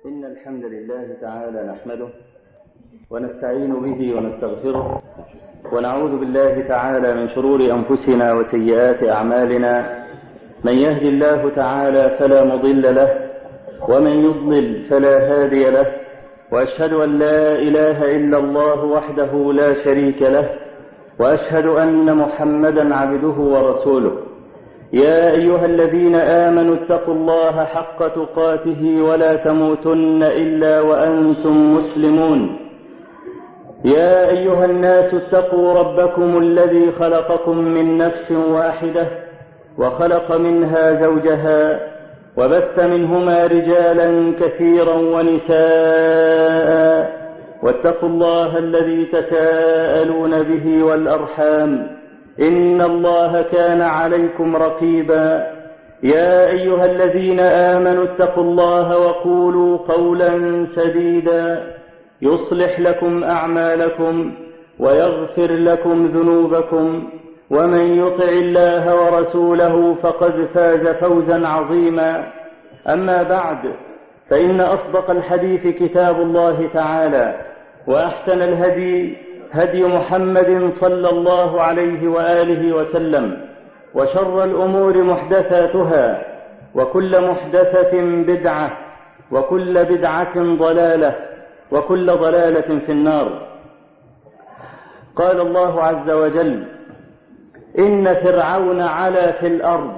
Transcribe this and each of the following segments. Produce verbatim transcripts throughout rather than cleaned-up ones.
إن الحمد لله تعالى نحمده ونستعين به ونستغفره ونعوذ بالله تعالى من شرور أنفسنا وسيئات أعمالنا. من يهد الله تعالى فلا مضل له ومن يضلل فلا هادي له، وأشهد أن لا إله إلا الله وحده لا شريك له، وأشهد أن محمدا عبده ورسوله. يا أيها الذين آمنوا اتقوا الله حق تقاته ولا تموتن إلا وأنتم مسلمون. يا أيها الناس اتقوا ربكم الذي خلقكم من نفس واحدة وخلق منها زوجها وبث منهما رجالا كثيرا ونساء، واتقوا الله الذي تساءلون به والأرحام إن الله كان عليكم رقيبا. يا أيها الذين آمنوا اتقوا الله وقولوا قولا سديدا يصلح لكم أعمالكم ويغفر لكم ذنوبكم، ومن يطع الله ورسوله فقد فاز فوزا عظيما. أما بعد، فإن أصدق الحديث كتاب الله تعالى، وأحسن الهدي هدي محمد صلى الله عليه وآله وسلم، وشر الأمور محدثاتها، وكل محدثة بدعة، وكل بدعة ضلالة، وكل ضلالة في النار. قال الله عز وجل: إن فرعون علا في الأرض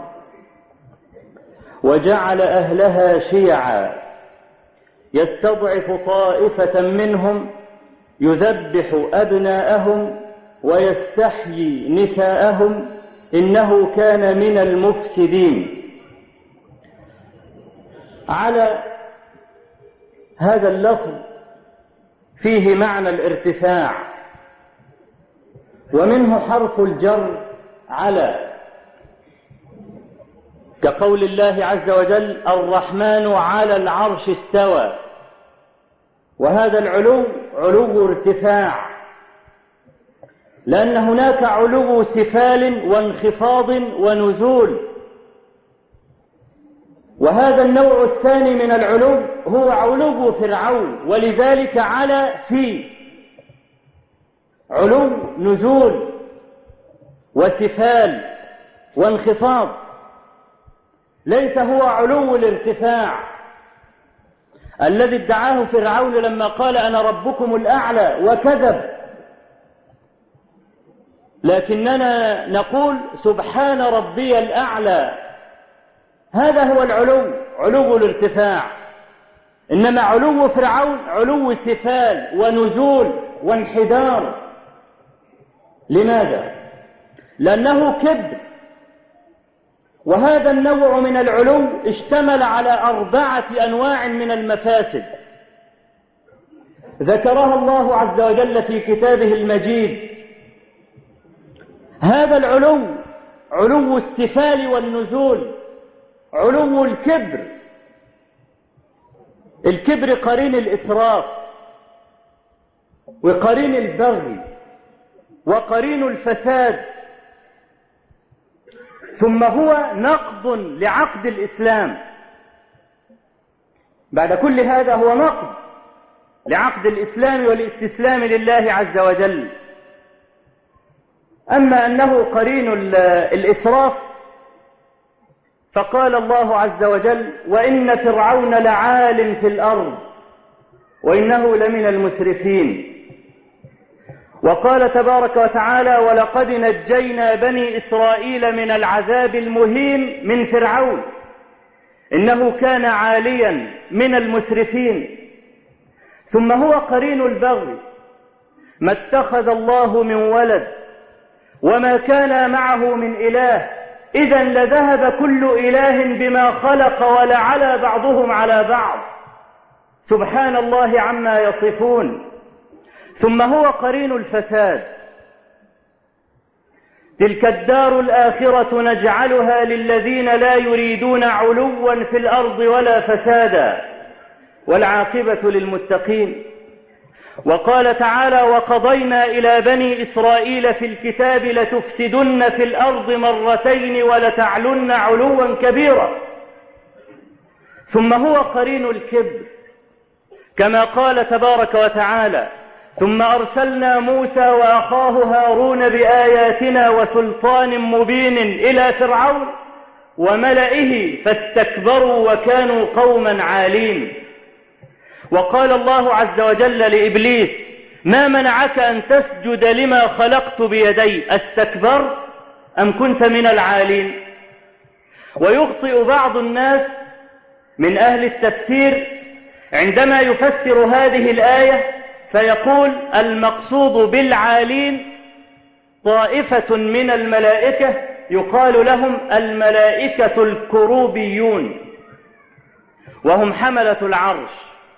وجعل أهلها شيعا يستضعف طائفة منهم يذبح أبناءهم ويستحيي نساءهم إنه كان من المفسدين. على هذا اللفظ فيه معنى الارتفاع، ومنه حرف الجر على، كقول الله عز وجل: الرحمن على العرش استوى. وهذا العلو علو ارتفاع، لأن هناك علو سفال وانخفاض ونزول، وهذا النوع الثاني من العلو هو علو فرعون، ولذلك على في علو نزول وسفال وانخفاض، ليس هو علو الارتفاع الذي ادعاه فرعون لما قال أنا ربكم الأعلى وكذب، لكننا نقول سبحان ربي الأعلى. هذا هو العلو، علو الارتفاع. إنما علو فرعون علو سفال ونزول وانحدار. لماذا؟ لأنه كبر، وهذا النوع من العلو اشتمل على أربعة أنواع من المفاسد ذكرها الله عز وجل في كتابه المجيد. هذا العلو علو السفال والنزول، علو الكبر. الكبر قرين الإسراف، وقرين البغي، وقرين الفساد، ثم هو نقض لعقد الإسلام. بعد كل هذا هو نقض لعقد الإسلام والاستسلام لله عز وجل. أما أنه قرين الإسراف فقال الله عز وجل: وإن فرعون لعال في الأرض وإنه لمن المسرفين. وقال تبارك وتعالى: ولقد نجينا بني إسرائيل من العذاب المهين من فرعون إنه كان عاليا من المسرفين. ثم هو قرين البغي: ما اتخذ الله من ولد وما كان معه من إله، إذا لذهب كل إله بما خلق ولعلى بعضهم على بعض، سبحان الله عما يصفون. ثم هو قرين الفساد: تلك الدار الآخرة نجعلها للذين لا يريدون علوا في الأرض ولا فسادا والعاقبة للمتقين. وقال تعالى: وقضينا إلى بني إسرائيل في الكتاب لتفسدن في الأرض مرتين ولتعلن علوا كبيرا. ثم هو قرين الكبر: كما قال تبارك وتعالى: ثم أرسلنا موسى وأخاه هارون بآياتنا وسلطان مبين إلى فرعون وملئه فاستكبروا وكانوا قوما عالين. وقال الله عز وجل لإبليس: ما منعك أن تسجد لما خلقت بيدي، استكبرت أم كنت من العالين؟ ويخطئ بعض الناس من أهل التفسير عندما يفسر هذه الآية فيقول: المقصود بالعالين طائفة من الملائكة يقال لهم الملائكة الكروبيون، وهم حملة العرش،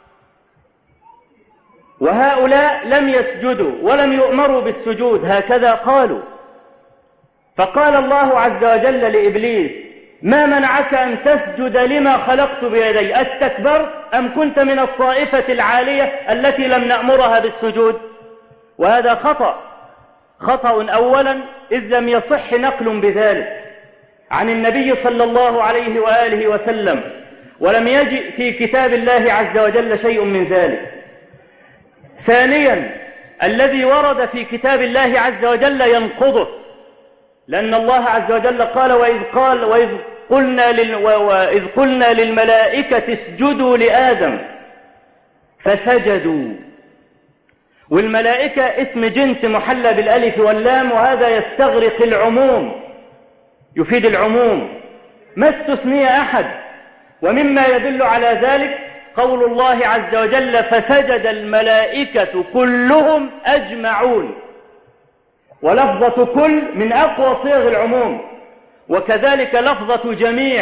وهؤلاء لم يسجدوا ولم يؤمروا بالسجود، هكذا قالوا. فقال الله عز وجل لإبليس: ما منعك أن تسجد لما خلقت بيدي، استكبرت أم كنت من الطائفة العالية التي لم نأمرها بالسجود؟ وهذا خطأ خطأ أولا، إذ لم يصح نقل بذلك عن النبي صلى الله عليه وآله وسلم، ولم يجئ في كتاب الله عز وجل شيء من ذلك. ثانيا، الذي ورد في كتاب الله عز وجل ينقضه، لأن الله عز وجل قال: وإذ قال وإذ قلنا لل وإذ قلنا للملائكة اسجدوا لآدم فسجدوا. والملائكة اسم جنس محلى بالألف واللام، وهذا يستغرق العموم، يفيد العموم، ما استثني أحد. ومما يدل على ذلك قول الله عز وجل: فسجد الملائكة كلهم أجمعون. ولفظة كل من أقوى صيغ العموم، وكذلك لفظة جميع،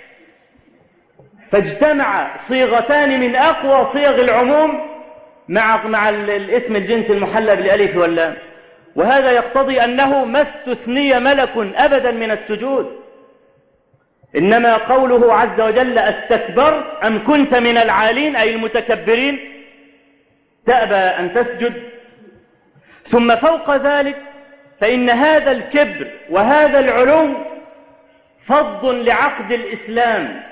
فاجتمع صيغتان من أقوى صيغ العموم مع مع الاسم الجنس المحلى بالألف واللام. وهذا يقتضي أنه ما استثني ملك أبدا من السجود، إنما قوله عز وجل: استكبرت أم كنت من العالين، أي المتكبرين، تأبى أن تسجد. ثم فوق ذلك فإن هذا الكبر وهذا العلو فض لعقد الإسلام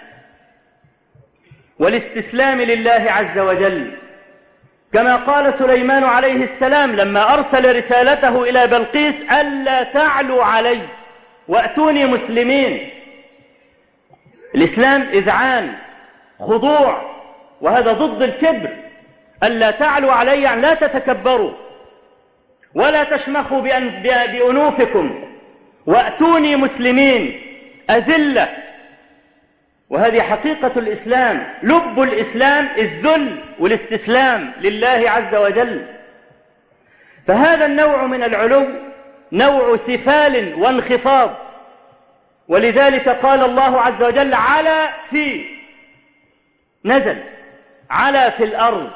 والاستسلام لله عز وجل، كما قال سليمان عليه السلام لما أرسل رسالته إلى بلقيس: ألا تعلوا علي وأتوني مسلمين. الإسلام إذعان، خضوع، وهذا ضد الكبر. ألا تعلوا علي يعني لا تتكبروا ولا تشمخوا بأنوفكم، وأتوني مسلمين، أذلة. وهذه حقيقة الإسلام، لب الإسلام الذل والاستسلام لله عز وجل. فهذا النوع من العلو نوع سفال وانخفاض، ولذلك قال الله عز وجل: على في، نزل، على في الأرض.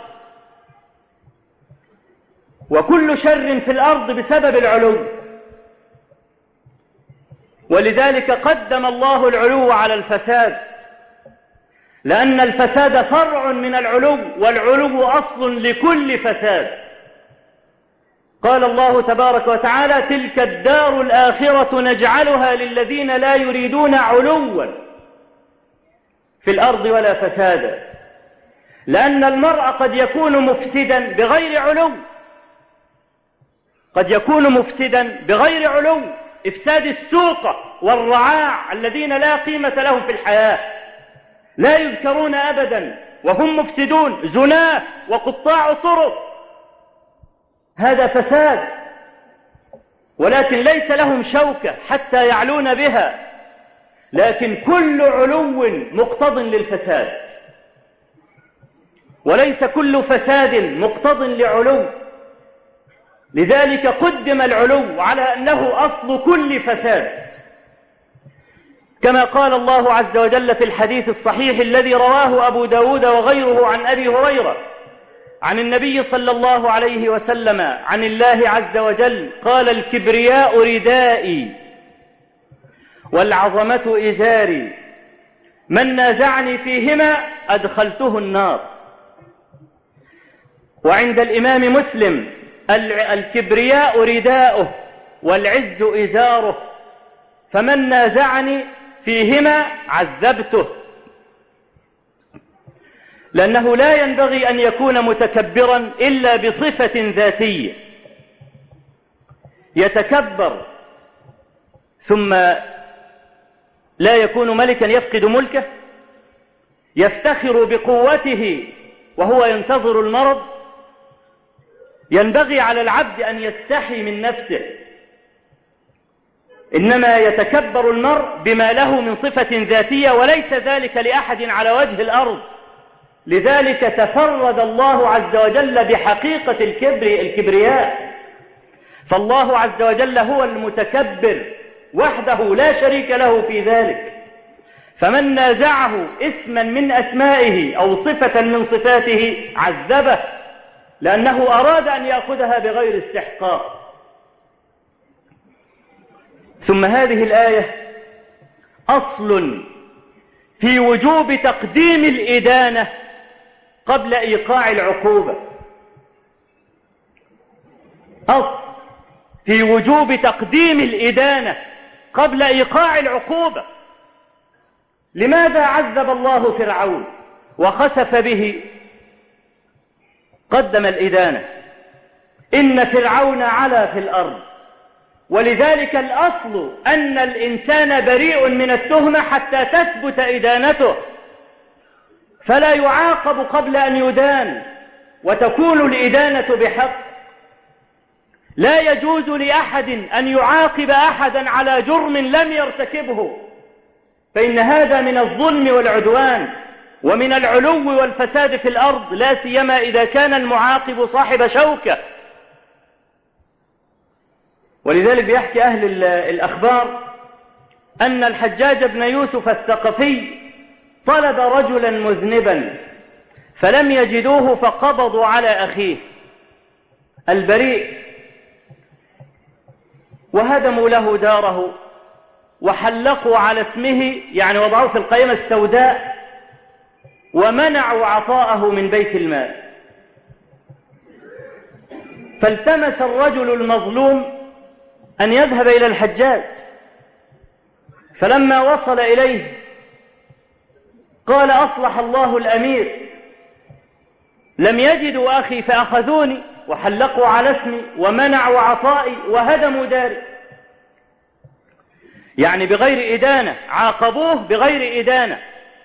وكل شر في الأرض بسبب العلو، ولذلك قدم الله العلو على الفساد، لأن الفساد فرع من العلو، والعلو أصل لكل فساد. قال الله تبارك وتعالى: تلك الدار الآخرة نجعلها للذين لا يريدون علوا في الأرض ولا فسادا. لأن المرء قد يكون مفسدا بغير علو، قد يكون مفسدا بغير علو، إفساد السوق والرعاع الذين لا قيمة لهم في الحياة، لا يذكرون أبدا وهم مفسدون، زناه وقطاع طرق، هذا فساد، ولكن ليس لهم شوكة حتى يعلون بها. لكن كل علو مقتض للفساد، وليس كل فساد مقتض لعلو. لذلك قدم العلو على أنه أصل كل فساد، كما قال الله عز وجل في الحديث الصحيح الذي رواه أبو داود وغيره عن أبي هريرة عن النبي صلى الله عليه وسلم عن الله عز وجل قال: الكبرياء ردائي والعظمة إزاري، من نازعني فيهما أدخلته النار. وعند الإمام مسلم: الكبرياء رداؤه والعز إزاره، فمن نازعني فيهما عذبته. لأنه لا ينبغي أن يكون متكبرا إلا بصفة ذاتية. يتكبر ثم لا يكون ملكا يفقد ملكه، يفتخر بقوته وهو ينتظر المرض. ينبغي على العبد أن يستحي من نفسه، إنما يتكبر المرء بما له من صفة ذاتية وليس ذلك لأحد على وجه الأرض. لذلك تفرد الله عز وجل بحقيقة الكبر الكبرياء، فالله عز وجل هو المتكبر وحده لا شريك له في ذلك. فمن نازعه اسما من أسمائه أو صفة من صفاته عذبه، لأنه أراد أن يأخذها بغير استحقاق. ثم هذه الآية أصل في وجوب تقديم الإدانة قبل إيقاع العقوبة. أصل في وجوب تقديم الإدانة قبل إيقاع العقوبة. لماذا عذب الله فرعون وخسف به؟ قدم الإدانة. إن فرعون علا في الأرض، ولذلك الأصل أن الإنسان بريء من التهمة حتى تثبت إدانته، فلا يعاقب قبل أن يدان وتكون الإدانة بحق. لا يجوز لأحد أن يعاقب أحدا على جرم لم يرتكبه، فإن هذا من الظلم والعدوان ومن العلو والفساد في الأرض، لا سيما إذا كان المعاقب صاحب شوكة. ولذلك بيحكي أهل الأخبار أن الحجاج بن يوسف الثقفي طلب رجلا مذنبا فلم يجدوه فقبضوا على أخيه البريء وهدموا له داره وحلقوا على اسمه، يعني وضعوه في القائمة السوداء، ومنعوا عطاءه من بيت المال. فالتمس الرجل المظلوم أن يذهب إلى الحجاج، فلما وصل إليه قال: أصلح الله الأمير، لم يجدوا أخي فأخذوني وحلقوا على اسمي ومنعوا عطائي وهدموا داري. يعني بغير إدانة، عاقبوه بغير إدانة.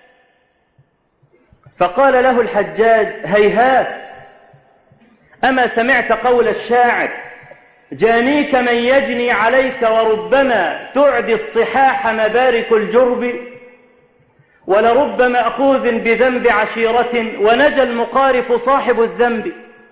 فقال له الحجاج: هيهات، أما سمعت قول الشاعر: جانيك من يجني عليك وربما تعدي الصحاح مبارك الجرب، ولرب مأخوذ بذنب عشيرة ونجى المقارف صاحب الذنب.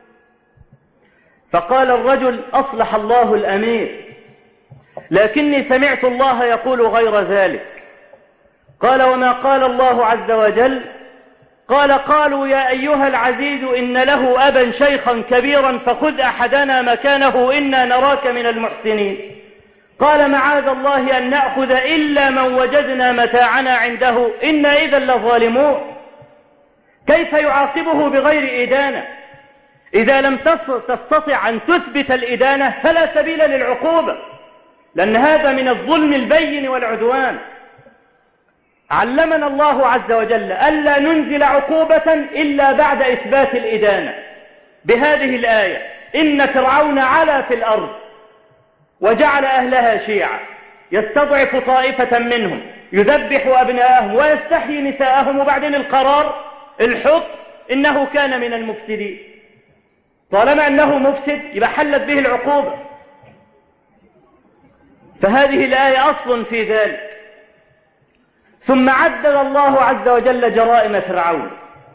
فقال الرجل: أصلح الله الأمير، لكني سمعت الله يقول غير ذلك. قال: وما قال الله عز وجل؟ قال: قالوا يا أيها العزيز إن له أبا شيخا كبيرا فخذ أحدنا مكانه إنا نراك من المحسنين. قال: معاذ الله أن نأخذ إلا من وجدنا متاعنا عنده إنا إذا لظالمون. كيف يعاقبه بغير إدانة؟ إذا لم تستطع أن تثبت الإدانة فلا سبيل للعقوبة، لأن هذا من الظلم البين والعدوان. علمنا الله عز وجل ألا ننزل عقوبة إلا بعد إثبات الإدانة بهذه الآية: إن فرعون علا في الأرض وجعل أهلها شيعا يستضعف طائفة منهم يذبح أبناءهم ويستحيي نساءهم، وبعدين القرار الحكم إنه كان من المفسدين. طالما أنه مفسد يبقى حلت به العقوبة. فهذه الآية أصل في ذلك. ثم عدد الله عز وجل جرائم فرعون: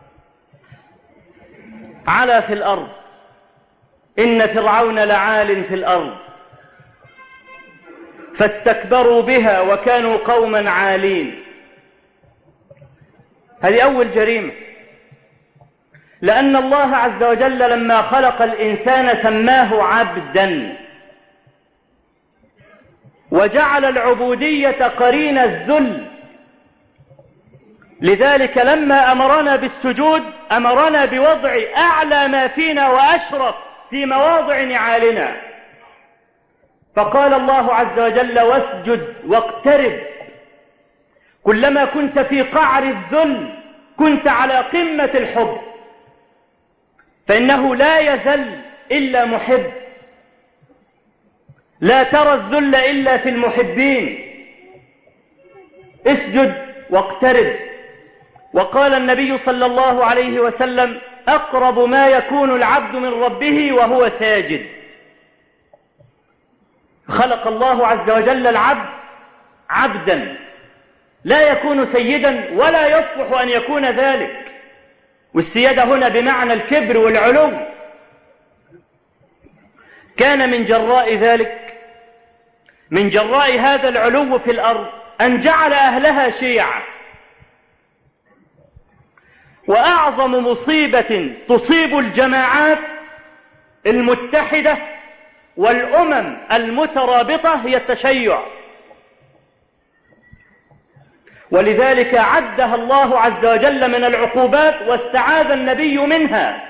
علا في الأرض، إن فرعون لعال في الأرض فاستكبروا بها وكانوا قوما عالين. هذه أول جريمة، لأن الله عز وجل لما خلق الإنسان سماه عبدا وجعل العبودية قرين الذل. لذلك لما أمرنا بالسجود أمرنا بوضع أعلى ما فينا وأشرف في مواضع نعالنا، فقال الله عز وجل: واسجد واقترب. كلما كنت في قعر الذل كنت على قمة الحب، فإنه لا يذل إلا محب، لا ترى الذل إلا في المحبين. اسجد واقترب. وقال النبي صلى الله عليه وسلم: أقرب ما يكون العبد من ربه وهو ساجد. خلق الله عز وجل العبد عبدا، لا يكون سيدا ولا يصلح أن يكون ذلك، والسيادة هنا بمعنى الكبر والعلو. كان من جراء ذلك، من جراء هذا العلو في الأرض، أن جعل أهلها شيعا. وأعظم مصيبة تصيب الجماعات المتحدة والأمم المترابطة هي التشيع، ولذلك عدها الله عز وجل من العقوبات واستعاذ النبي منها.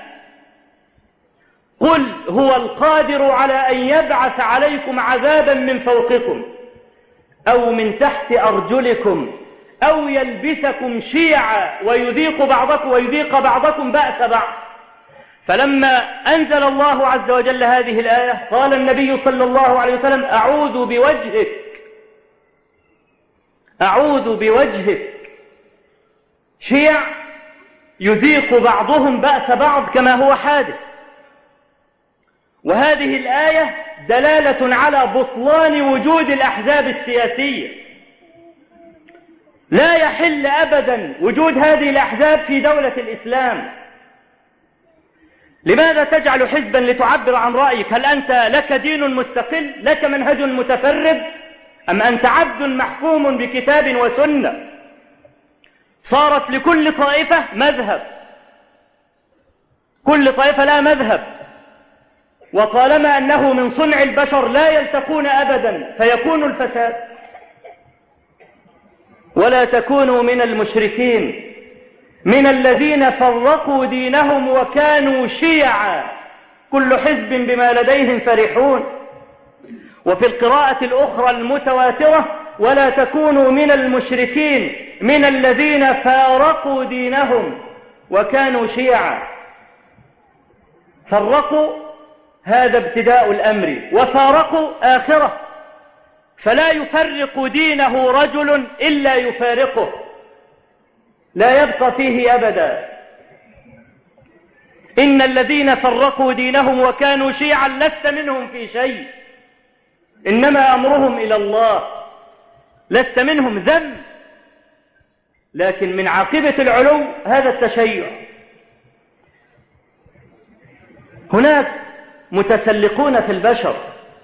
قل هو القادر على أن يبعث عليكم عذابا من فوقكم أو من تحت أرجلكم أو يلبسكم شيعا ويذيق بعضكم ويذيق بعضكم بأس بعض. فلما أنزل الله عز وجل هذه الآية قال النبي صلى الله عليه وسلم: أعوذ بوجهك، أعوذ بوجهك. شيع يذيق بعضهم بأس بعض كما هو حادث. وهذه الآية دلالة على بطلان وجود الأحزاب السياسية. لا يحل أبدا وجود هذه الأحزاب في دولة الإسلام. لماذا تجعل حزبا لتعبر عن رأيك؟ هل أنت لك دين مستقل، لك منهج متفرد، أم أنت عبد محكوم بكتاب وسنة؟ صارت لكل طائفة مذهب، كل طائفة لا مذهب، وطالما أنه من صنع البشر لا يلتقون أبدا فيكون الفساد. ولا تكونوا من المشركين من الذين فرقوا دينهم وكانوا شيعا كل حزب بما لديهم فرحون. وفي القراءة الأخرى المتواترة: ولا تكونوا من المشركين من الذين فارقوا دينهم وكانوا شيعا. فرقوا هذا ابتداء الأمر، وفارقوا آخرة، فلا يفرق دينه رجل إلا يفارقه، لا يبقى فيه أبدا. إن الذين فرقوا دينهم وكانوا شيعا لست منهم في شيء، إنما أمرهم إلى الله، لست منهم ذنب، لكن من عاقبة العلو هذا التشيع. هناك متسلقون في البشر،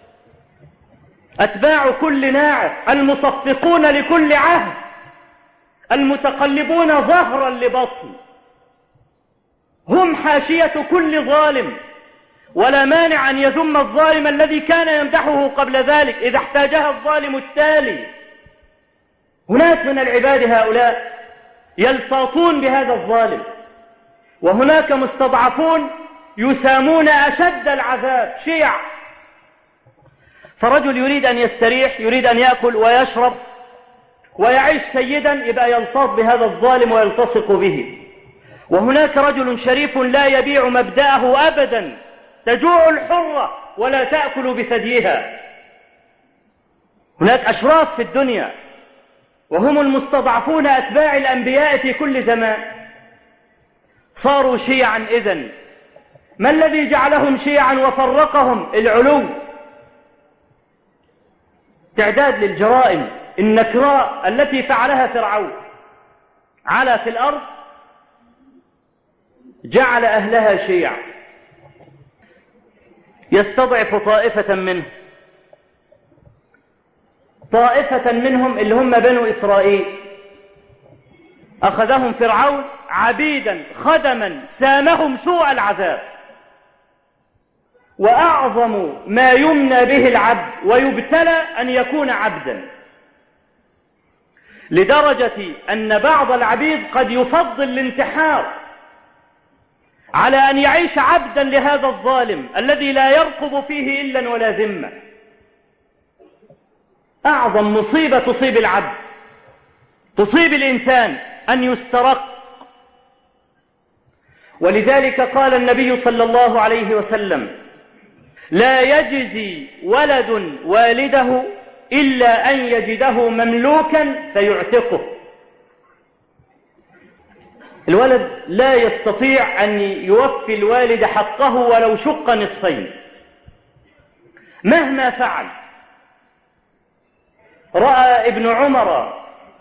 أتباع كل ناعم، المصفقون لكل عهد، المتقلبون ظهرا لبطن، هم حاشية كل ظالم، ولا مانع أن يذم الظالم الذي كان يمدحه قبل ذلك إذا احتاجها الظالم التالي. هناك من العباد هؤلاء يلتاطون بهذا الظالم، وهناك مستضعفون يسامون أشد العذاب، شيع. فرجل يريد أن يستريح، يريد أن يأكل ويشرب ويعيش سيدا، يبقى يلتاط بهذا الظالم ويلتصق به. وهناك رجل شريف لا يبيع مبدأه أبدا، تجوع الحرة ولا تأكل بثديها. هناك أشراف في الدنيا وهم المستضعفون أتباع الأنبياء في كل زمان، صاروا شيعا. إذن ما الذي جعلهم شيعا وفرقهم؟ العلو، تعداد للجرائم النكراء التي فعلها فرعون، على في الأرض جعل أهلها شيعا، يستضعف طائفة منهم، طائفة منهم اللي هم بنو إسرائيل، أخذهم فرعون عبيدا خدما، سامهم سوء العذاب. وأعظم ما يمنى به العبد ويبتلى أن يكون عبدا، لدرجة أن بعض العبيد قد يفضل الانتحار على أن يعيش عبدا لهذا الظالم الذي لا يرقب فيه إلا ولا ذمة. أعظم مصيبة تصيب العبد، تصيب الإنسان، أن يسترق ولذلك قال النبي صلى الله عليه وسلم: لا يجزي ولد والده إلا أن يجده مملوكا فيعتقه. الولد لا يستطيع أن يوفي الوالد حقه ولو شق نصفين مهما فعل. رأى ابن عمر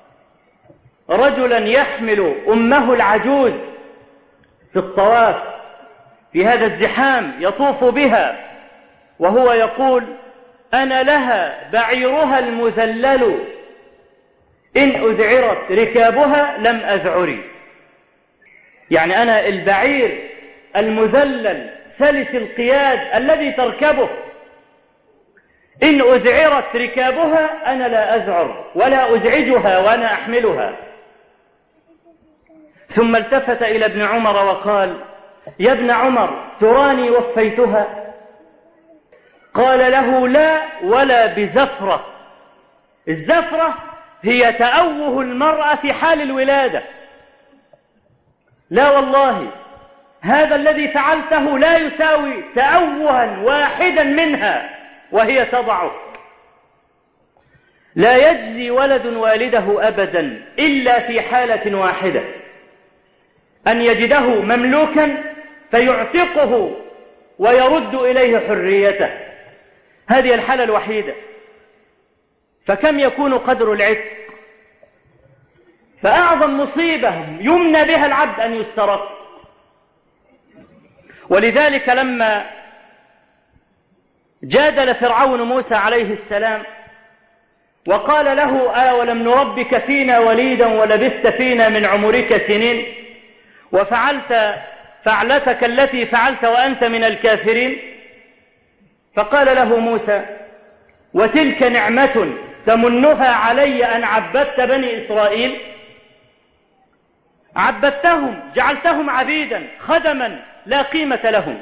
رجلا يحمل أمه العجوز في الطواف في هذا الزحام يطوف بها وهو يقول: أنا لها بعيرها المذلل إن أذعرت ركابها لم أذعري. يعني أنا البعير المذلل سلس القياد الذي تركبه إن أذعرت ركابها أنا لا أذعر ولا أزعجها وأنا أحملها. ثم التفت إلى ابن عمر وقال: يا ابن عمر تراني وفيتها؟ قال له: لا ولا بزفرة. الزفرة هي تأوه المرأة في حال الولادة. لا والله، هذا الذي فعلته لا يساوي تأوها واحدا منها وهي تضعه. لا يجزي ولد والده أبدا إلا في حالة واحدة: أن يجده مملوكا فيعتقه ويرد إليه حريته. هذه الحالة الوحيدة. فكم يكون قدر العتق؟ فأعظم مصيبة يمنى بها العبد أن يسترق. ولذلك لما جادل فرعون موسى عليه السلام وقال له: أولم نربك فينا وليدا ولبثت فينا من عمرك سنين وفعلت فعلتك التي فعلت وأنت من الكافرين، فقال له موسى: وتلك نعمة تمنها علي أن عبدت بني إسرائيل. عبدتهم، جعلتهم عبيدا خدما لا قيمة لهم.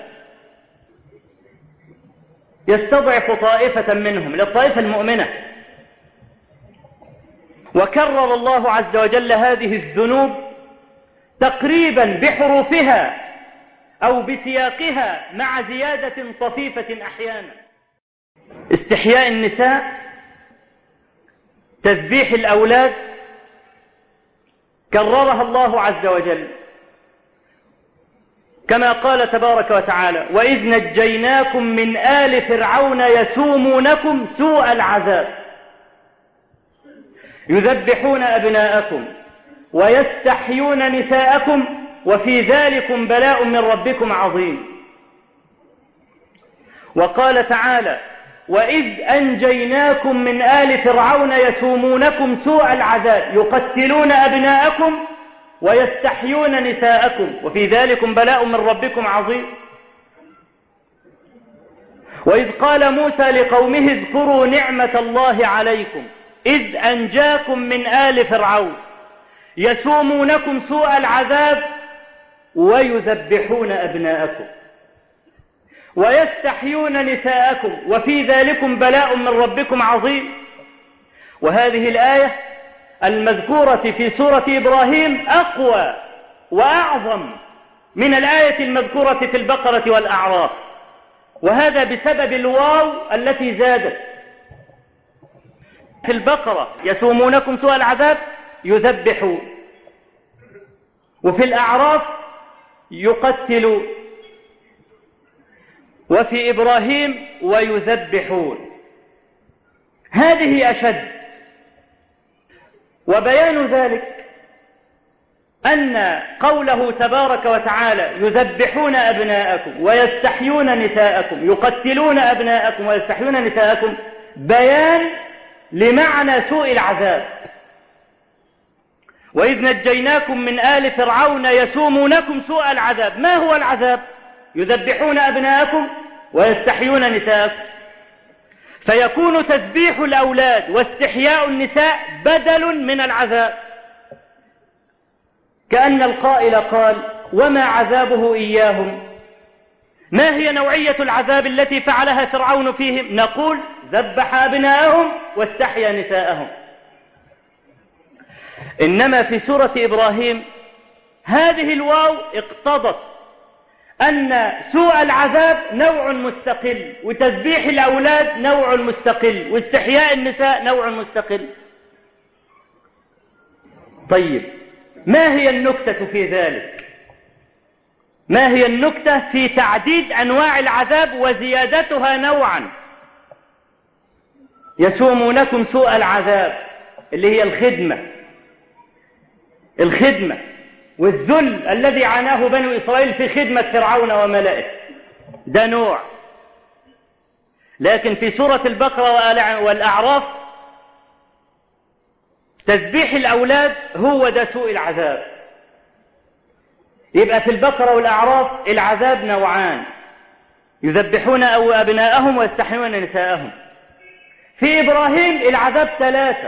يستضعف طائفة منهم للطائفة المؤمنة. وكرر الله عز وجل هذه الذنوب تقريبا بحروفها أو بسياقها مع زيادة طفيفة أحيانا. استحياء النساء، تذبيح الأولاد، كررها الله عز وجل كما قال تبارك وتعالى: وإذ نجيناكم من آل فرعون يسومونكم سوء العذاب يذبحون أبناءكم ويستحيون نساءكم وفي ذلكم بلاء من ربكم عظيم. وقال تعالى: وإذ أنجيناكم من آل فرعون يسومونكم سوء العذاب يقتلون أبناءكم ويستحيون نساءكم وفي ذلكم بلاء من ربكم عظيم. وإذ قال موسى لقومه: اذكروا نعمة الله عليكم إذ أنجاكم من آل فرعون يسومونكم سوء العذاب ويذبحون أبناءكم ويستحيون نساءكم وفي ذلكم بلاء من ربكم عظيم. وهذه الآية المذكورة في سورة إبراهيم أقوى وأعظم من الآية المذكورة في البقرة والأعراف، وهذا بسبب الواو التي زادت. في البقرة يسومونكم سوء العذاب يذبحون، وفي الأعراف يقتلون، وفي إبراهيم ويذبحون. هذه أشد. وبيان ذلك أن قوله تبارك وتعالى: يذبحون أبناءكم ويستحيون نساءكم يقتلون أبناءكم ويستحيون نساءكم بيان لمعنى سوء العذاب. وإذ نجيناكم من آل فرعون يسومونكم سوء العذاب. ما هو العذاب؟ يذبحون أبناءكم ويستحيون نساءكم. فيكون تذبيح الأولاد واستحياء النساء بدل من العذاب، كأن القائل قال: وما عذابه إياهم؟ ما هي نوعية العذاب التي فعلها فرعون فيهم؟ نقول: ذبح أبناءهم واستحيا نساءهم. إنما في سورة إبراهيم هذه الواو اقتضت أن سوء العذاب نوع مستقل، وتذبيح الأولاد نوع مستقل، واستحياء النساء نوع مستقل. طيب ما هي النكتة في ذلك؟ ما هي النكتة في تعديد أنواع العذاب وزيادتها نوعا؟ يسومونكم سوء العذاب اللي هي الخدمة الخدمة والذل الذي عاناه بنو إسرائيل في خدمة فرعون وملئه، ده نوع. لكن في سورة البقرة والأعراف تذبيح الأولاد هو ده سوء العذاب. يبقى في البقرة والأعراف العذاب نوعان، يذبحون أو أبناءهم ويستحيون نساءهم. في إبراهيم العذاب ثلاثة،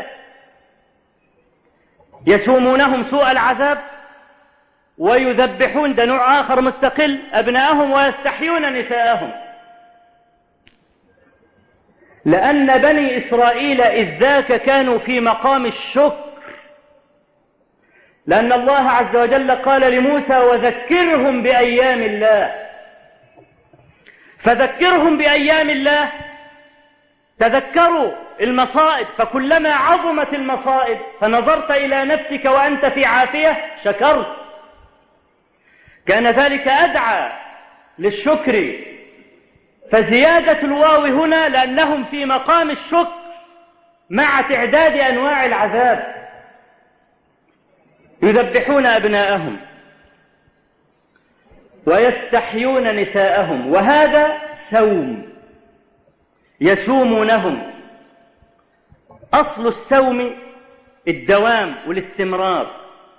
يسومونهم سوء العذاب ويذبحون، ده نوع آخر مستقل، أبناءهم ويستحيون نساءهم. لأن بني إسرائيل إذ ذاك كانوا في مقام الشكر، لأن الله عز وجل قال لموسى وذكرهم بأيام الله، فذكرهم بأيام الله، تذكروا المصائب، فكلما عظمت المصائب فنظرت إلى نفسك وأنت في عافية شكرت، كان ذلك أدعى للشكر. فزيادة الواو هنا لأنهم في مقام الشكر مع تعداد أنواع العذاب. يذبحون أبناءهم ويستحيون نساءهم، وهذا سوم، يسومونهم. أصل السوم الدوام والاستمرار،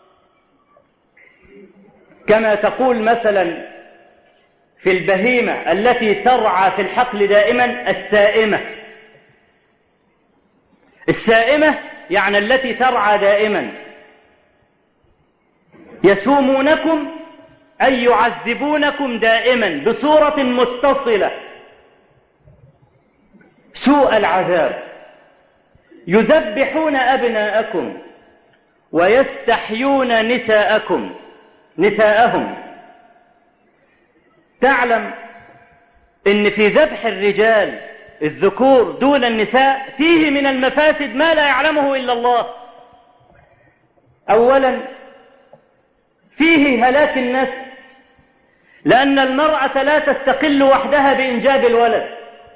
كما تقول مثلا في البهيمة التي ترعى في الحقل دائما السائمة. السائمة يعني التي ترعى دائما. يسومونكم أي يعذبونكم دائما بصورة متصلة سوء العذاب. يذبحون أبناءكم ويستحيون نساءكم نساءهم. تعلم إن في ذبح الرجال الذكور دون النساء فيه من المفاسد ما لا يعلمه إلا الله. أولا فيه هلاك النسل، لأن المرأة لا تستقل وحدها بإنجاب الولد،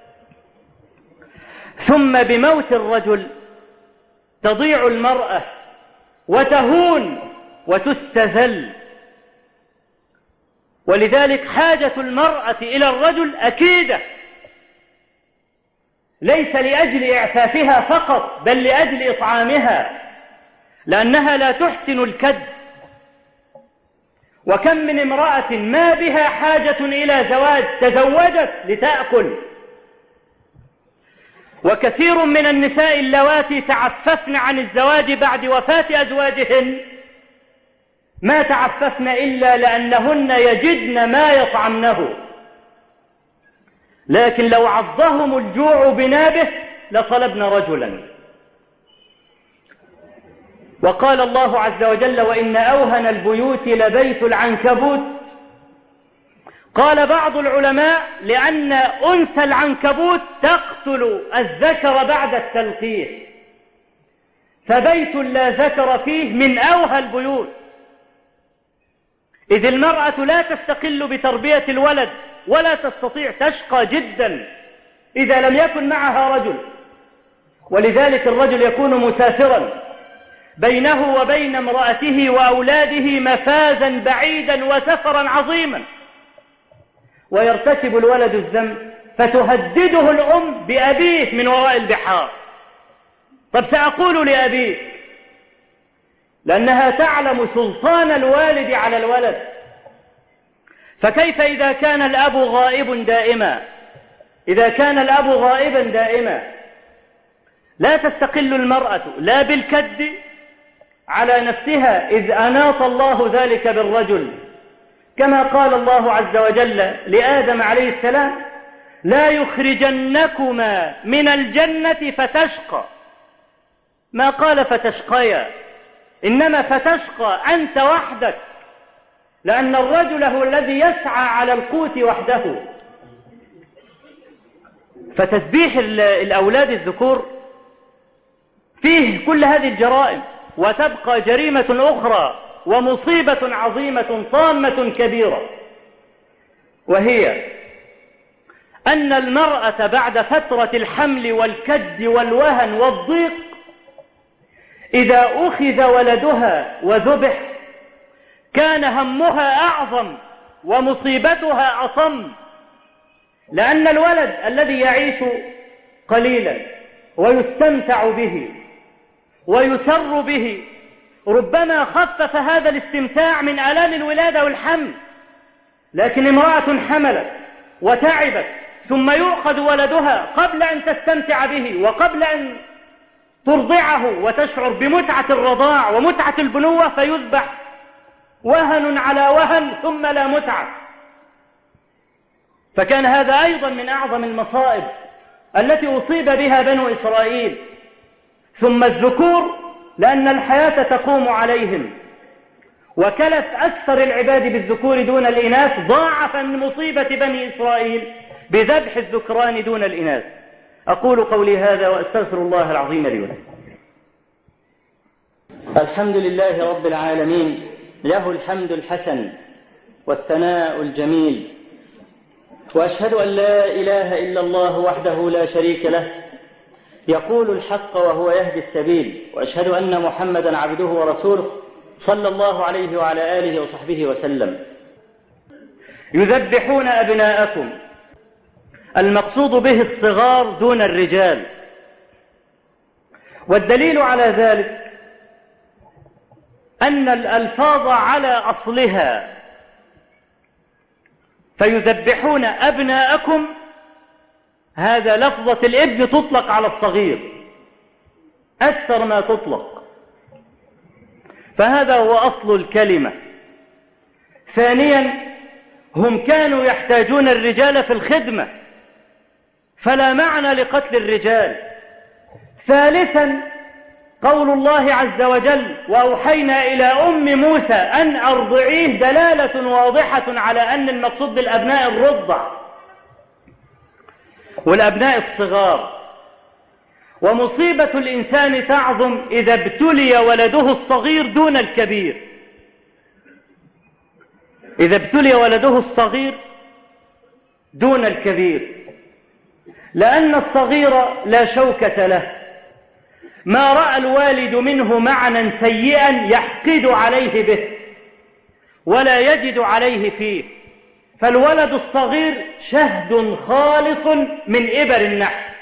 ثم بموت الرجل تضيع المرأة وتهون وتستذل. ولذلك حاجة المرأة إلى الرجل أكيدة، ليس لأجل إعفافها فقط بل لأجل إطعامها، لأنها لا تحسن الكد. وكم من امرأة ما بها حاجة إلى زواج تزوجت لتأكل. وكثير من النساء اللواتي تعففن عن الزواج بعد وفاة أزواجهن ما تعففن إلا لأنهن يجدن ما يطعمنه، لكن لو عضهم الجوع بنابه لطلبن رجلا. وقال الله عز وجل وإن أوهن البيوت لبيت العنكبوت. قال بعض العلماء لأن أنثى العنكبوت تقتل الذكر بعد التلقيح، فبيت لا ذكر فيه من أوهى البيوت، إذ المرأة لا تستقل بتربية الولد ولا تستطيع، تشقى جدا إذا لم يكن معها رجل. ولذلك الرجل يكون مسافرا بينه وبين امرأته وأولاده مفازا بعيدا وسفرا عظيما، ويرتكب الولد الذنب فتهدده الأم بأبيه من وراء البحار. طب سأقول لأبيه، لأنها تعلم سلطان الوالد على الولد. فكيف إذا كان الأب غائب دائما؟ إذا كان الأب غائبا دائما لا تستقل المرأة لا بالكد على نفسها، إذ أناط الله ذلك بالرجل، كما قال الله عز وجل لآدم عليه السلام لا يخرجنكما من الجنة فتشقى. ما قال فتشقيا، إنما فتشقى أنت وحدك، لأن الرجل هو الذي يسعى على القوت وحده. فتسبيح الأولاد الذكور فيه كل هذه الجرائم، وتبقى جريمة أخرى ومصيبة عظيمة طامة كبيرة، وهي أن المرأة بعد فترة الحمل والكد والوهن والضيق إذا أخذ ولدها وذبح كان همها أعظم ومصيبتها أصم، لأن الولد الذي يعيش قليلا ويستمتع به ويسر به ربما خفف هذا الاستمتاع من آلام الولادة والحمل، لكن امرأة حملت وتعبت ثم يؤخذ ولدها قبل أن تستمتع به وقبل أن ترضعه وتشعر بمتعة الرضاع ومتعة البنوة، فيذبح وهن على وهن ثم لا متعة. فكان هذا أيضا من أعظم المصائب التي أصيب بها بنو إسرائيل. ثم الذكور لأن الحياة تقوم عليهم، وكلف أكثر العباد بالذكور دون الإناث ضاعف من مصيبة بني إسرائيل بذبح الذكران دون الإناث. أقول قولي هذا وأستغفر الله العظيم لي ولكم. الحمد لله رب العالمين، له الحمد الحسن والثناء الجميل، وأشهد أن لا إله إلا الله وحده لا شريك له يقول الحق وهو يهدي السبيل، وأشهد أن محمدا عبده ورسوله صلى الله عليه وعلى آله وصحبه وسلم. يذبحون أبناءكم، المقصود به الصغار دون الرجال، والدليل على ذلك أن الألفاظ على أصلها، فيذبحون أبناءكم هذا لفظة الابن تطلق على الصغير أكثر ما تطلق، فهذا هو أصل الكلمة. ثانيا هم كانوا يحتاجون الرجال في الخدمة فلا معنى لقتل الرجال. ثالثا قول الله عز وجل وأوحينا إلى أم موسى أن أرضعيه دلالة واضحة على أن المقصود بالأبناء الرضع والأبناء الصغار. ومصيبة الإنسان تعظم إذا ابتلي ولده الصغير دون الكبير، إذا ابتلي ولده الصغير دون الكبير، لأن الصغير لا شوكة له، ما رأى الوالد منه معنى سيئا يحقد عليه به ولا يجد عليه فيه، فالولد الصغير شهد خالص من إبر النحل،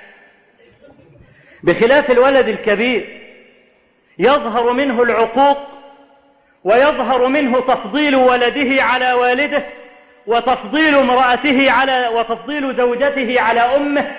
بخلاف الولد الكبير يظهر منه العقوق ويظهر منه تفضيل ولده على والده وتفضيل امرأته على وتفضيل زوجته على أمه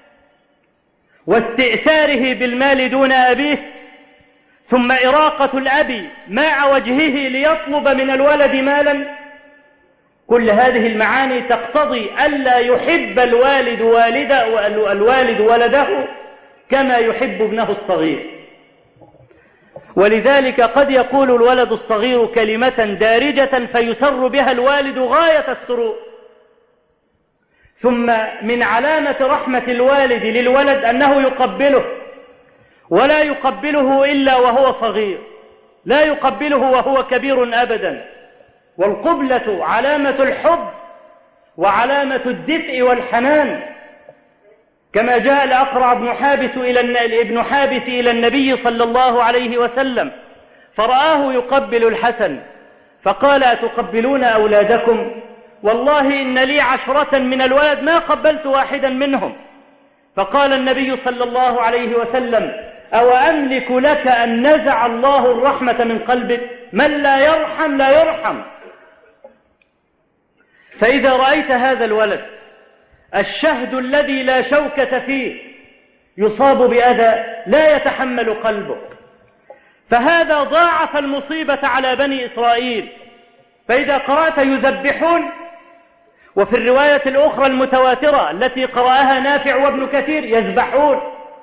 واستئثاره بالمال دون أبيه، ثم إراقة الأب مع وجهه ليطلب من الولد مالا. كل هذه المعاني تقتضي ألا يحب الوالد والده الوالد ولده كما يحب ابنه الصغير. ولذلك قد يقول الولد الصغير كلمة دارجة فيسر بها الوالد غاية السرور. ثم من علامة رحمة الوالد للولد أنه يقبله، ولا يقبله إلا وهو صغير، لا يقبله وهو كبير أبدا. والقبلة علامة الحب وعلامة الدفء والحنان، كما جاء الأقرع بن حابس إلى ابن حابس إلى النبي صلى الله عليه وسلم فرآه يقبل الحسن فقال أتقبلون أولادكم؟ والله إن لي عشرة من الولد ما قبلت واحدا منهم. فقال النبي صلى الله عليه وسلم أو أملك لك أن نزع الله الرحمة من قلبك؟ من لا يرحم لا يرحم. فإذا رأيت هذا الولد الشهد الذي لا شوكة فيه يصاب بأذى لا يتحمل قلبه، فهذا ضاعف المصيبة على بني إسرائيل. فإذا قرأت يذبحون، وفي الرواية الأخرى المتواترة التي قرأها نافع وابن كثير يذبحون،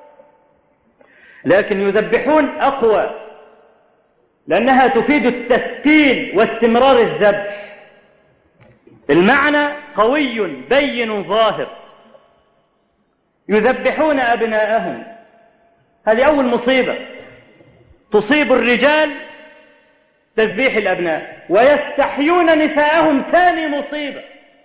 لكن يذبحون أقوى لأنها تفيد التسكين واستمرار الذبح. المعنى قوي بين ظاهر. يذبحون أبناءهم، هذه أول مصيبة تصيب الرجال، تذبيح الأبناء. ويستحيون نساءهم، ثاني مصيبة،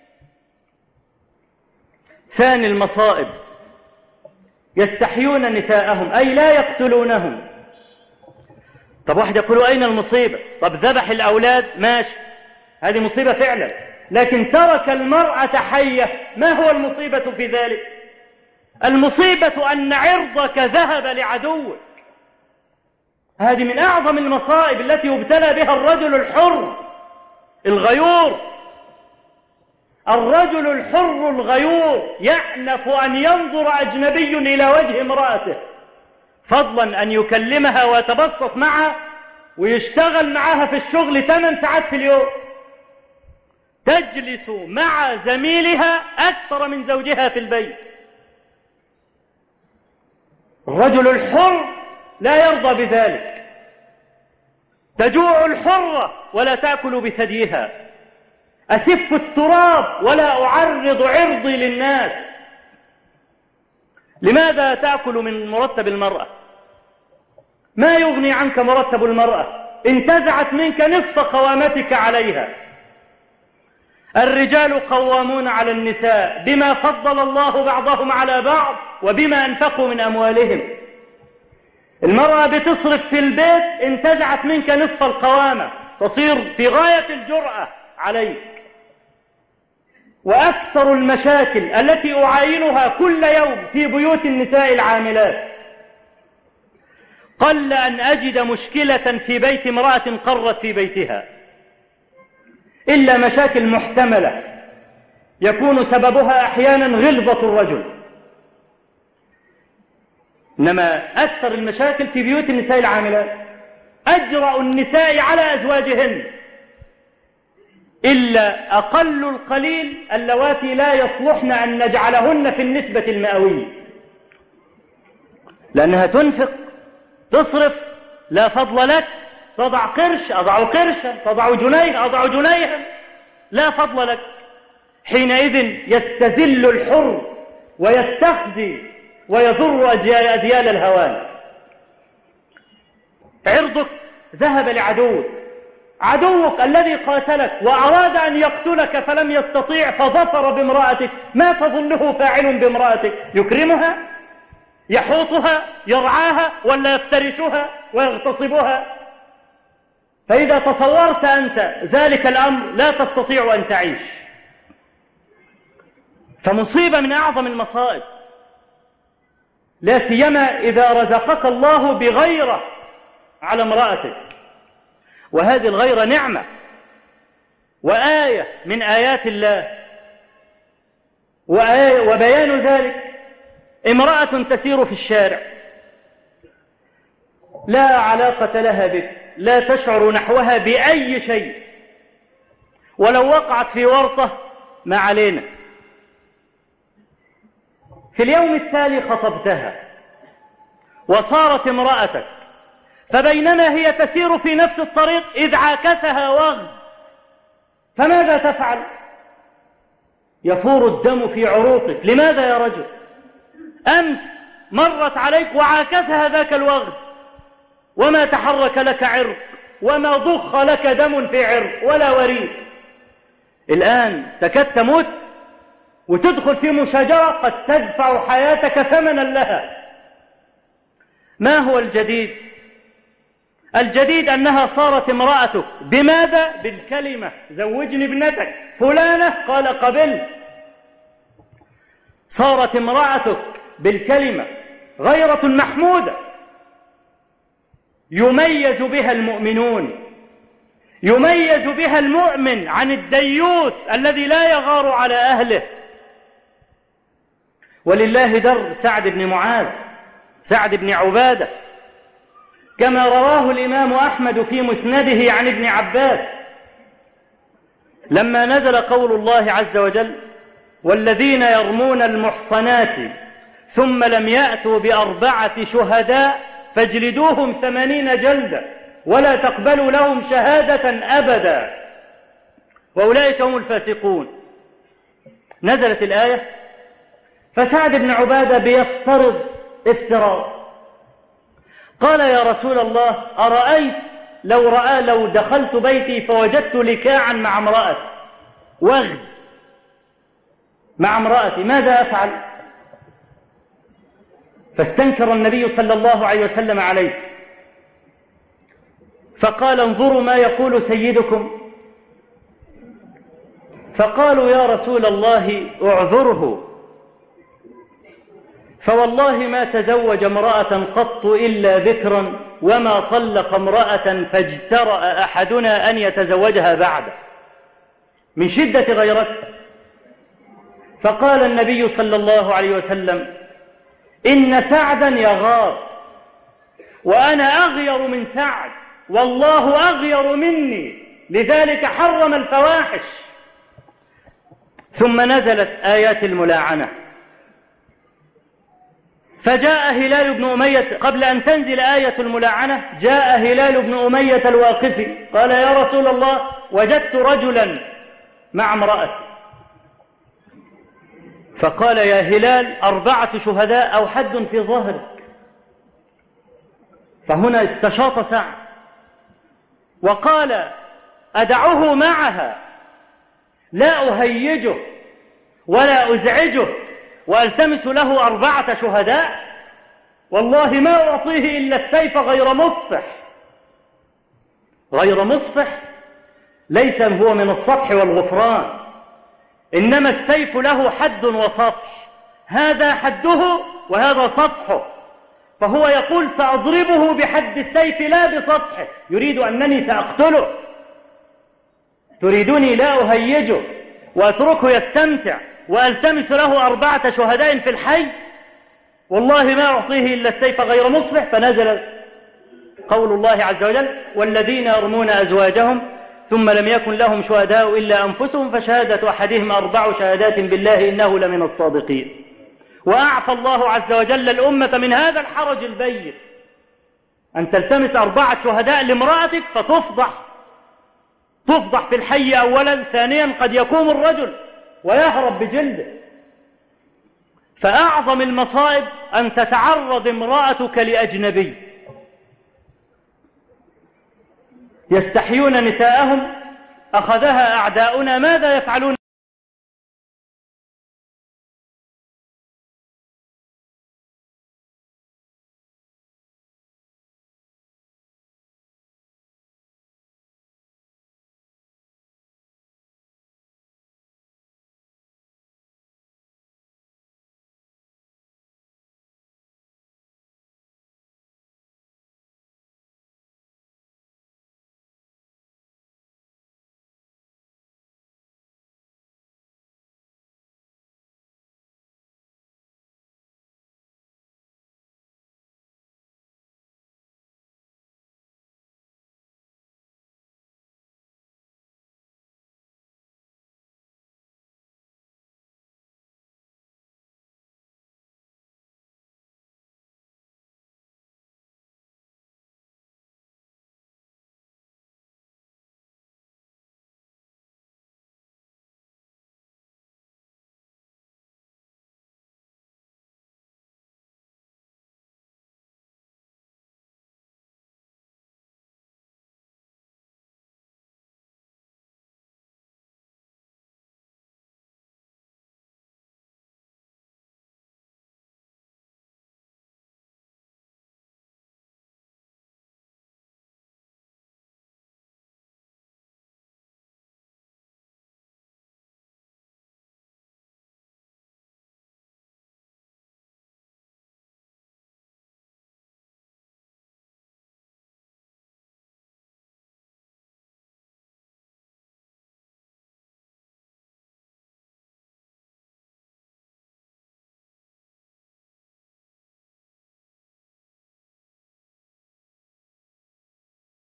ثاني المصائب. يستحيون نساءهم أي لا يقتلونهم. طب واحد يقول أين المصيبة؟ طب ذبح الأولاد ماشي، هذه مصيبة فعلا، لكن ترك المرأة حية، ما هو المصيبة في ذلك؟ المصيبة أن عرضك ذهب لعدوك. هذه من أعظم المصائب التي يبتلى بها الرجل الحر الغيور. الرجل الحر الغيور يأنف أن ينظر أجنبي إلى وجه امرأته، فضلا أن يكلمها ويتبسط معها ويشتغل معها في الشغل ثمان ساعات في اليوم. تجلس مع زميلها أكثر من زوجها في البيت. الرجل الحر لا يرضى بذلك. تجوع الحرة ولا تأكل بثديها. أسف التراب ولا أعرض عرضي للناس. لماذا تأكل من مرتب المرأة؟ ما يغني عنك مرتب المرأة، انتزعت منك نصف قوامتك عليها. الرجال قوامون على النساء بما فضل الله بعضهم على بعض وبما أنفقوا من أموالهم. المرأة بتصرف في البيت، انتزعت منك نصف القوامة، تصير في غاية الجرأة عليك. وأكثر المشاكل التي أعاينها كل يوم في بيوت النساء العاملات، قل أن أجد مشكلة في بيت امرأة قرت في بيتها إلا مشاكل محتملة يكون سببها أحيانا غلظة الرجل، إنما أكثر المشاكل في بيوت النساء العاملات. أجرأ النساء على أزواجهن، إلا أقل القليل اللواتي لا يصلحن أن نجعلهن في النسبة المئوية، لأنها تنفق تصرف لا فضل لك، تضع قرش أضع قرشا، تضع جنيه أضع جنيها، لا فضل لك. حينئذ يستذل الحر ويستخزي ويضر أذيال الهوان. عرضك ذهب لعدوك، عدوك الذي قاتلك وأراد أن يقتلك فلم يستطيع فظفر بامرأتك، ما تظنه فاعل بامرأتك؟ يكرمها؟ يحوطها؟ يرعاها؟ ولا يفترشها ويغتصبها؟ فإذا تصورت أنت ذلك الأمر لا تستطيع أن تعيش. فمصيبة من أعظم المصائب، لا سيما إذا رزقك الله بغيرة على امرأتك، وهذه الغيرة نعمة وآية من آيات الله. وآية وبيان ذلك امرأة تسير في الشارع لا علاقة لها بك، لا تشعر نحوها بأي شيء، ولو وقعت في ورطة ما علينا. في اليوم التالي خطبتها وصارت امرأتك، فبينما هي تسير في نفس الطريق إذ عاكسها وغد، فماذا تفعل؟ يفور الدم في عروقك. لماذا يا رجل؟ أمس مرت عليك وعاكسها ذاك الوغد، وما تحرك لك عرق وما ضخ لك دم في عرق ولا وريد. الآن تكاد تموت وتدخل في مشاجرة قد تدفع حياتك ثمنا لها. ما هو الجديد؟ الجديد أنها صارت امرأتك. بماذا؟ بالكلمة زوجني ابنتك فلانة، قال قبل. صارت امرأتك بالكلمة غيرة محمودة يميز بها المؤمنون، يميز بها المؤمن عن الديوث الذي لا يغار على أهله. ولله در سعد بن معاذ، سعد بن عبادة، كما رواه الإمام أحمد في مسنده عن ابن عباس لما نزل قول الله عز وجل: والذين يرمون المحصنات ثم لم يأتوا بأربعة شهداء فاجلدوهم ثمانين جلدة ولا تقبلوا لهم شهادة أبدا وأولئك هم الفاسقون. نزلت الآية، فسعد بن عبادة بيفترض افتراض، قال يا رسول الله أرأيت لو رأى لو دخلت بيتي فوجدت لكاعا مع امرأتي، وغد مع امرأتي، ماذا أفعل؟ فاستنكر النبي صلى الله عليه وسلم عليه، فقال انظروا ما يقول سيدكم. فقالوا يا رسول الله اعذره، فوالله ما تزوج امرأة قط إلا ذكرا، وما طلق امرأة فاجترأ أحدنا أن يتزوجها بعده من شدة غيرته. فقال النبي صلى الله عليه وسلم إن سعدا يغار، وأنا أغير من سعد، والله أغير مني، لذلك حرم الفواحش. ثم نزلت آيات الملاعنة، فجاء هلال بن أمية قبل أن تنزل آية الملاعنة، جاء هلال بن أمية الواقفي قال يا رسول الله وجدت رجلا مع امرأتي. فقال يا هلال أربعة شهداء أو حد في ظهرك. فهنا استشاط سعد وقال أدعه معها، لا أهيجه ولا أزعجه وألتمس له أربعة شهداء، والله ما أعطيه إلا السيف غير مصفح. غير مصفح ليس هو من السطح والغفران، إنما السيف له حد وسطح، هذا حده وهذا سطحه. فهو يقول سأضربه بحد السيف لا بسطحه، يريد أنني سأقتله، تريدني لا أهيجه وأتركه يستمتع وألتمس له أربعة شهداء في الحي، والله ما أعطيه إلا السيف غير مصلح. فنزل قول الله عز وجل والذين يرمون أزواجهم ثم لم يكن لهم شهداء إلا أنفسهم فشهادة أحدهم أربع شهادات بالله إنه لمن الصادقين. وأعفى الله عز وجل الأمة من هذا الحرج البين، أن تلتمس أربعة شهداء لامرأتك فتفضح، تفضح في الحي أولا، ثانيا قد يقوم الرجل ويهرب بجلده. فأعظم المصائب أن تتعرض امرأتك لأجنبي، يستحيون نساءهم أخذها أعداؤنا، ماذا يفعلون